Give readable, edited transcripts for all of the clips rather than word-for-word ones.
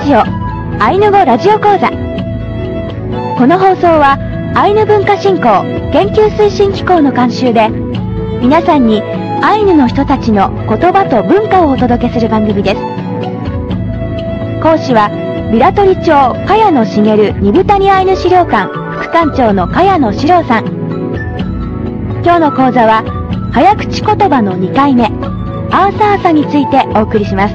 ジオアイヌ語ラジオ講座。この放送はアイヌ文化振興研究推進機構の監修で、皆さんにアイヌの人たちの言葉と文化をお届けする番組です。講師はビラトリ町茅野茂二部谷アイヌ資料館副館長の茅野史郎さん。今日の講座は早口言葉の2回目、アーサーサについてお送りします。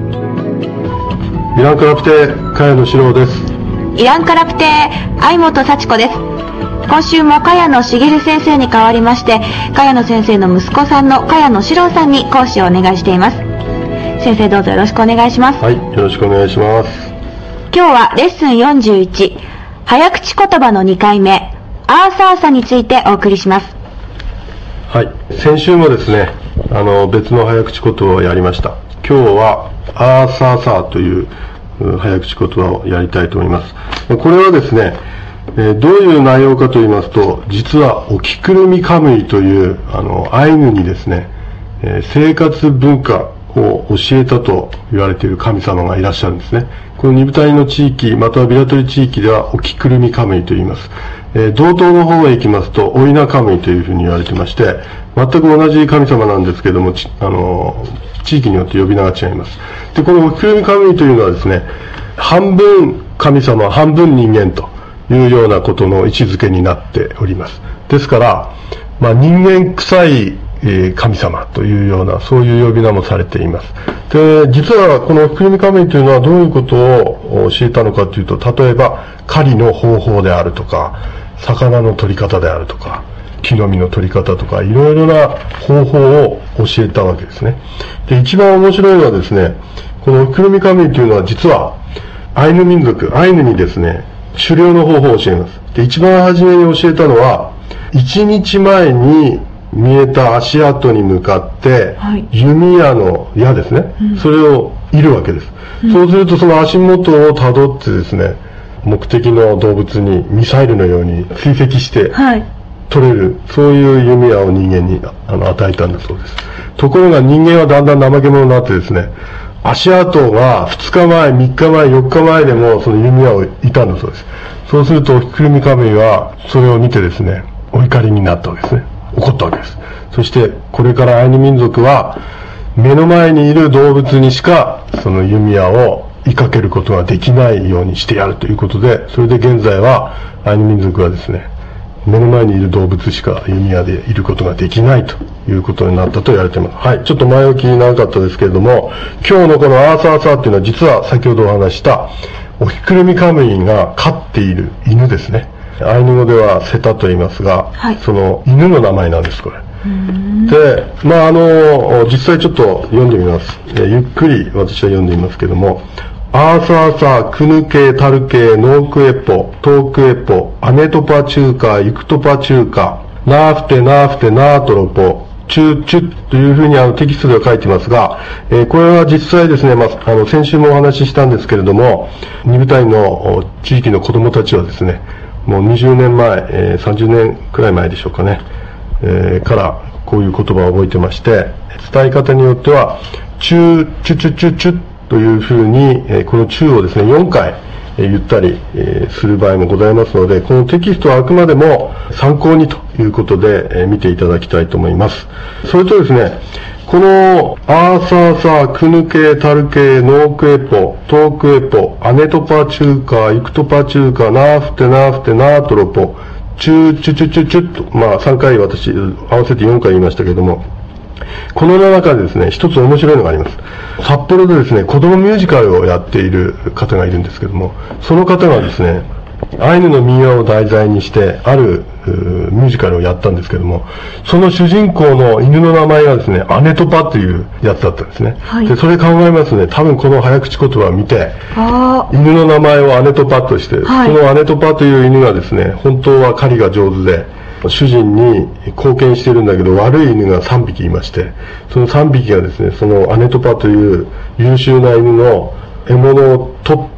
イランカラプテ茅野史郎です。 イランカラプテ相本幸子です。今週も茅野茂先生に代わりまして、茅野先生の息子さんの茅野史郎さんに講師をお願いしています。先生、どうぞよろしくお願いします。 はい、よろしくお願いします。 今日はレッスン41、早口言葉の2回目、アーサーサについてお送りします。 はい、先週もですね、別の早口言葉をやりました。今日はアーサーサーという早口言葉をやりたいと思います。これはですね、どういう内容かと言いますと、実はオキクルミカムイというアイヌにですね、生活文化を教えたと言われている神様がいらっしゃるんですね。この二部谷の地域、またはビラトリ地域ではオキクルミカムイと言います。道東の方へ行きますとオイナカムイというふうに言われてまして、全く同じ神様なんですけども、地域によって呼び名が違います。で、このオキクルミカムイというのはですね、半分神様、半分人間というようなことの位置づけになっております。ですから、人間臭い神様というような、そういう呼び名もされています。で、実はこのオキクルミカムイというのはどういうことを教えたのかというと、例えば狩りの方法であるとか、魚の取り方であるとか、木の実の取り方とか、いろいろな方法を教えたわけですね。で、一番面白いのはですね、このオキクルミカムイというのは実はアイヌ民族、アイヌにですね、狩猟の方法を教えます。で、一番初めに教えたのは、1日前に見えた足跡に向かって、弓矢の矢ですね、それを射るわけです。そうするとその足元をたどってですね、目的の動物にミサイルのように追跡して、取れる、そういう弓矢を人間に与えたんだそうです。ところが人間はだんだん怠け者になってですね、足跡が2日前、3日前、4日前でもその弓矢を射たんだそうです。そうするとオキクルミカムイはそれを見てですね、お怒りになったわけですね。怒ったわけです。そしてこれからアイヌ民族は目の前にいる動物にしかその弓矢を射かけることができないようにしてやるということで、それで現在はアイヌ民族はですね、目の前にいる動物しか弓矢でいることができないということになったと言われています。はい、ちょっと前置き長かったですけれども、今日のこのアーサーサーっていうのは実は先ほどお話したオキクルミカムイが飼っている犬ですね。アイヌ語ではセタと言いますが、その犬の名前なんです、これ。で、実際ちょっと読んでみます。ゆっくり私は読んでみますけども、アーサーサー、クヌケ、タルケ、ノークエポ、トークエポ、アネトパチューカ、ユクトパチューカ、ナーフテ、ナーフテ、ナートロポ、チューチュッというふうにテキストでは書いてますが、これは実際ですね、先週もお話ししたんですけれども、二部隊の地域の子供たちはですね、もう20年前、30年くらい前でしょうかね、からこういう言葉を覚えてまして、伝え方によっては、チュー、チュチュチュチュというふうに、このチューをですね、4回言ったりする場合もございますので、このテキストはあくまでも参考にということで見ていただきたいと思います。それとですね、このアーサーサー、クヌケ、タルケ、ノークエポ、トークエポ、アネトパチューカ、ユクトパチューカ、ナーフテ、ナーフテ、ナートロポ、チューチュチュチュチュと、3回私合わせて4回言いましたけれども、この中でですね、一つ面白いのがあります。札幌でですね、子供ミュージカルをやっている方がいるんですけども、その方がですね、アイヌの民謡を題材にして、あるミュージカルをやったんですけども、その主人公の犬の名前がですね、アネトパというやつだったんですね。で、それ考えますね、多分この早口言葉を見て、犬の名前をアネトパとして、そのアネトパという犬がですね、本当は狩りが上手で、主人に貢献してるんだけど、悪い犬が3匹いまして、その3匹がですね、そのアネトパという優秀な犬の獲物を取って、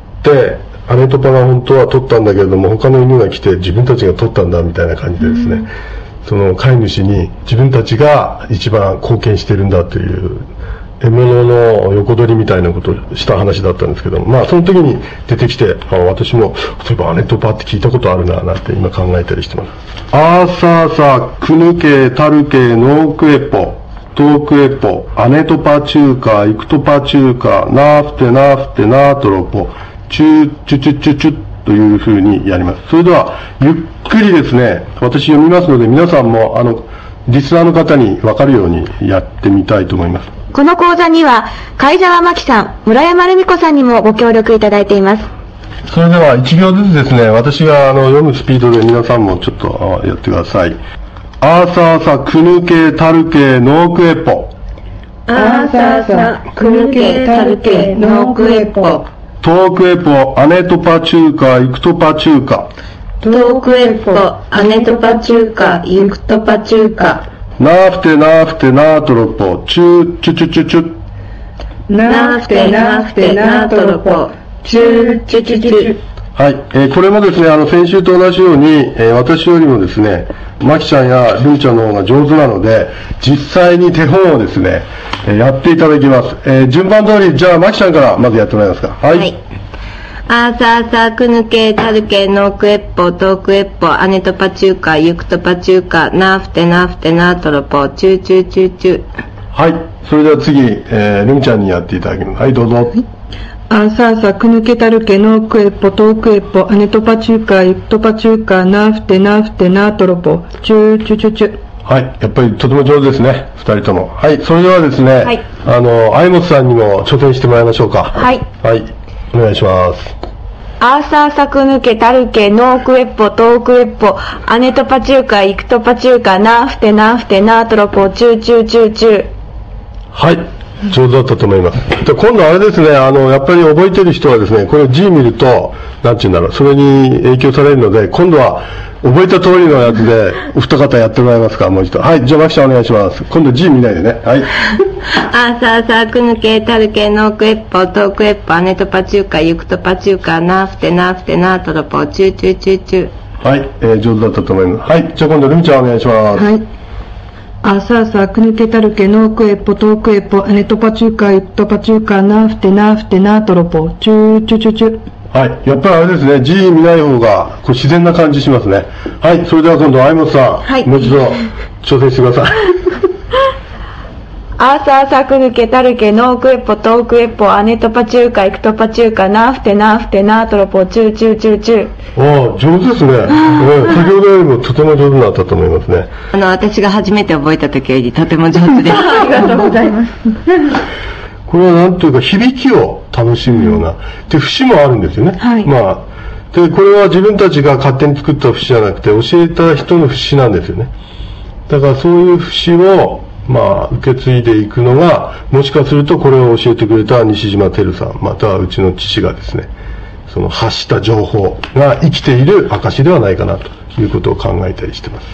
アネトパが本当は取ったんだけれども、他の犬が来て自分たちが取ったんだみたいな感じでですね、その飼い主に自分たちが一番貢献してるんだという獲物の横取りみたいなことをした話だったんですけども、まあその時に出てきて、私もそういえばアネトパって聞いたことあるななんて今考えたりしてます。アーサーサクヌケタルケノークエポトークエポアネトパチューカイクトパチューカナーフテナーフテナートロポチューチュチュチュチュというふうにやります。それではゆっくりですね、私読みますので皆さんもリスナーの方に分かるようにやってみたいと思います。 この講座には、貝沢真紀さん、村山ルミ子さんにもご協力いただいています。 それでは1行ずつですね、私が読むスピードで皆さんもちょっとやってください。アーサーサクヌケタルケノークエポアーサーサクヌケタルケノークエポトークエポアネトパチューカイクトパチューカトークエポアネトパチューカユクトパチューカナーフテナーフテナートロポチューチュチュチュチュナーフテナーフテナートロポチューチュチュチュ。 はい、これもですね、先週と同じように、私よりもですね、マキちゃんやルミちゃんの方が上手なので、実際に手本をですね、やっていただきます。順番通り、じゃあマキちゃんからまずやってもらえますか。はい。はい、 アーサーサクヌケタルケノークエポトークエポアネトパチューカユクトパチューカナーフテナーフテナートロポチューチューチューチュー。 はい、それでは次、ルミちゃんにやっていただきます。はい、どうぞ。はい、 アーサーサクヌケタルケノークエポトークエポアネトパチューカユクトパチューカナーフテナーフテナートロポチューチュチュチュ。はい、 やっぱりとても上手ですね、二人とも。はい、それではですね、はい、相本さんにも挑戦してもらいましょうか。 はい。 はい、お願いします。 アーサーサクヌケタルケノークエポトークエポアネトパチューカイクトパチューカナーフテナーフテナートロポチューチューチューチュー。 はい、上手だったと思います。で、今度あれですね、やっぱり覚えてる人はですね、これ字見ると、なんていうんだろう、それに影響されるので、今度は覚えた通りのやつで、お二方やってもらえますか、もう一度。はい、じゃあマキちゃんお願いします。今度字見ないでね。はい。 アーサーサクヌケタルケノークエポトークエポアネトパチューカユクトパチューカナーフテナーフテナートロポチューチューチューチュー。 はい、上手だったと思います。はい、じゃあ今度ルミちゃんお願いします。 はい。アーサーサクヌケタルケノークエポトークエポアネトパチューカユクトパチューカナーフテナーフテナートロポチューチュチュチュ。はい、 やっぱりあれですね、字見ない方がこう自然な感じしますね。はい、それでは今度相本さん、はい、もう一度挑戦してください。 アーサーサクヌケタルケノークエポトークエポアネトパチューカイクトパチューカナーフテナーフテナートロポチューチューチューチュー。 ああ、上手ですね。先ほどよりもとても上手になったと思いますね。 私が初めて覚えた時よりとても上手です。 ありがとうございます。 これはなんというか響きを楽しむような、で節もあるんですよね。 はい。 まあでこれは自分たちが勝手に作った節じゃなくて教えた人の節なんですよね。だからそういう節をまあ受け継いでいくのが、もしかするとこれを教えてくれた西島照さん、またはうちの父がですね、その発した情報が生きている証ではないかなということを考えたりしてます。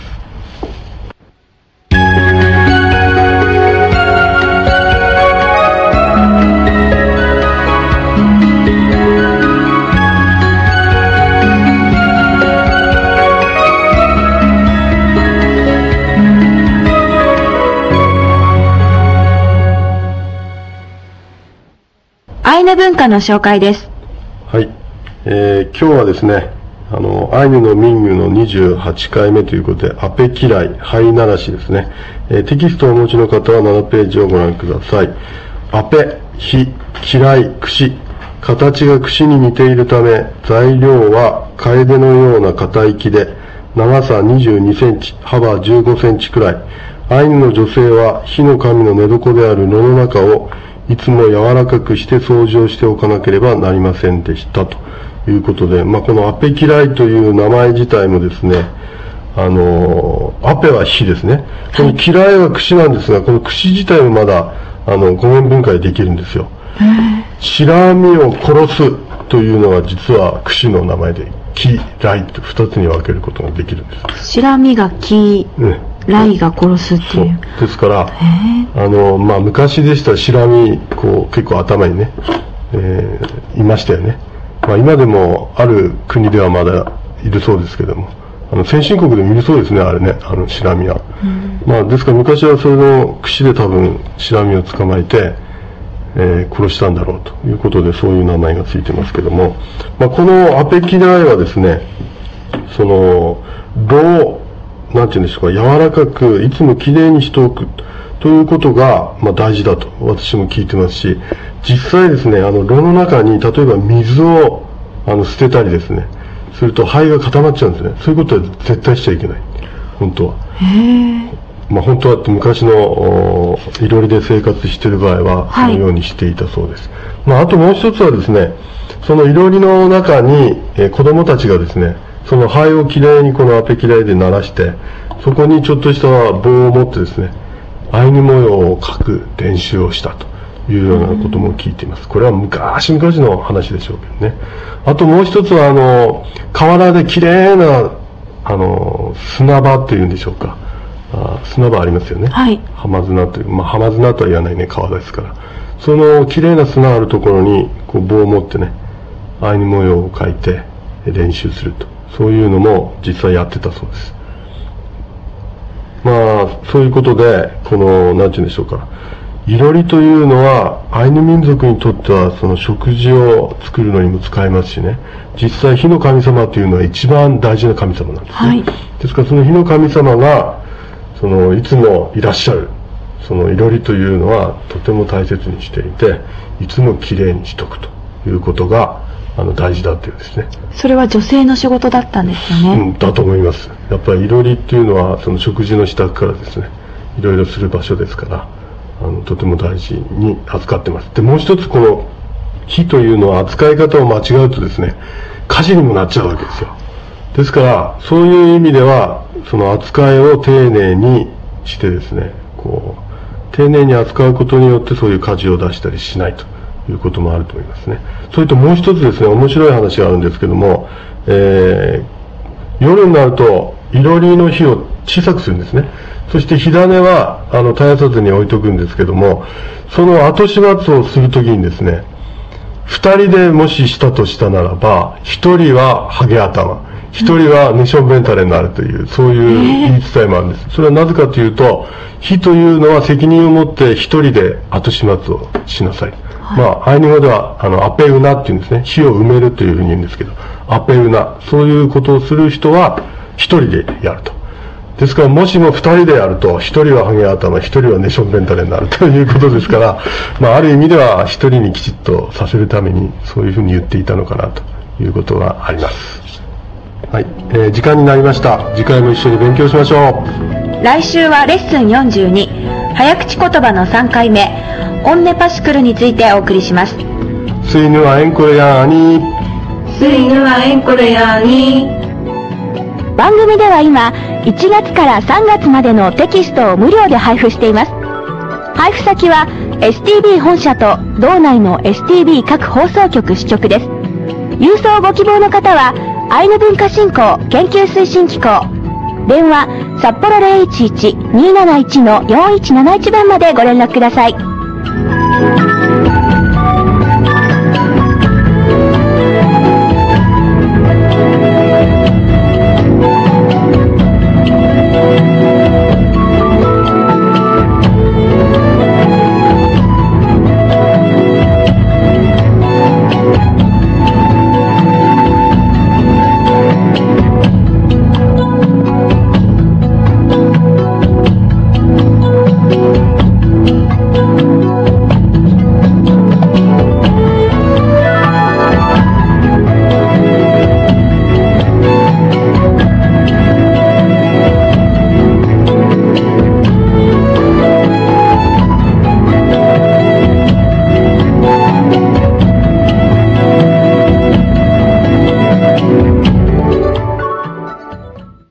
アイヌ文化の紹介です。 はい、今日はですね、アイヌの民謡の28回目ということで、アペキライ、ハイナラシですね。テキストをお持ちの方は7ページをご覧ください。アペ、ヒ、キライ、クシ。形が櫛に似ているため、材料はカエデのような硬い木で、長さ22センチ、幅15センチくらい。アイヌの女性は火の神の寝床である野の中をいつも柔らかくして掃除をしておかなければなりませんでしたということで、まあ、このアペキライという名前自体もですね、アペは火ですね。このキライは櫛なんですが、この櫛自体もまだ5面分解できるんですよ。シラミを殺すというのは実は櫛の名前で、キライと2つに分けることができるんです。 シラミがキ、ライが殺すっていう。 そうですから、まあ、昔でしたらシラミこう結構頭にね、いましたよね。まあ、今でもある国ではまだいるそうですけども、先進国で見るそうですね、あれね、シラミは。まあ、ですから昔はそれの櫛で多分シラミを捕まえて、 殺したんだろうということで、そういう名前がついてますけども、このアペキライはですね、その炉をなんていうんでしょうか、柔らかくいつもきれいにしておくということが、大事だと私も聞いてますし、実際ですね、炉の中に例えば水を捨てたりですね、すると灰が固まっちゃうんですね。そういうことは絶対しちゃいけない、本当は。本当はって昔のいろりで生活している場合はそのようにしていたそうです。あともう一つはですね、そのいろりの中に、子供たちがですね、その灰をきれいにこのアペキライで鳴らして、そこにちょっとした棒を持ってですね、アイヌ模様を描く練習をしたというようなことも聞いています。これは昔々の話でしょうけどね。あともう一つは河原できれいな砂場っていうんでしょうか、砂場ありますよね。浜砂という、浜砂とは言わないね、川ですから、そのきれいな砂あるところにこう棒を持ってね、アイヌ模様を描いて練習すると、そういうのも実際やってたそうです。そういうことで、このなんて言うんでしょうか、いろりというのはアイヌ民族にとってはその食事を作るのにも使えますしね、実際火の神様というのは一番大事な神様なんですね。ですからその火の神様がいつもいらっしゃるそのいろりというのはとても大切にしていて、いつもきれいにしとくということが大事だというですね。 それは女性の仕事だったんですよね。 だと思います。やっぱりいろりっていうのはその食事の支度からですね、いろいろする場所ですから、とても大事に扱ってます。でもう一つ、この火というのは扱い方を間違うとですね、火事にもなっちゃうわけですよ。ですからそういう意味ではその扱いを丁寧にしてですね、丁寧に扱うことによってそういう火事を出したりしないということもあると思いますね。それともう一つですね、面白い話があるんですけども、夜になるといろりの火を小さくするんですね。そして火種は絶やさずに置いとくんですけども、その後始末をするときにですね、二人でもししたとしたならば、一人はハゲ頭、一人はネションベンタレになるという、そういう言い伝えもあるんです。それはなぜかというと、火というのは責任を持って一人で後始末をしなさい。アイヌ語ではアペウナっていうんですね。火を埋めるというふうに言うんですけど、アペウナ、そういうことをする人は一人でやると。ですからもしも二人でやると、一人はハゲ頭、一人はネションベンタレになるということですから、ある意味では一人にきちっとさせるためにそういうふうに言っていたのかなということがあります。はい、時間になりました。次回も一緒に勉強しましょう。来週はレッスン42、早口言葉の3回目、オンネパシクルについてお送りします。 スイヌはエンコレヤーニ、 スイヌはエンコレヤーニ。 番組では今1月から3月までのテキストを無料で配布しています。配布先は STB 本社と道内の STB 各放送局支局です。郵送ご希望の方はアイヌ文化振興研究推進機構、電話札幌 011-271-4171 番までご連絡ください。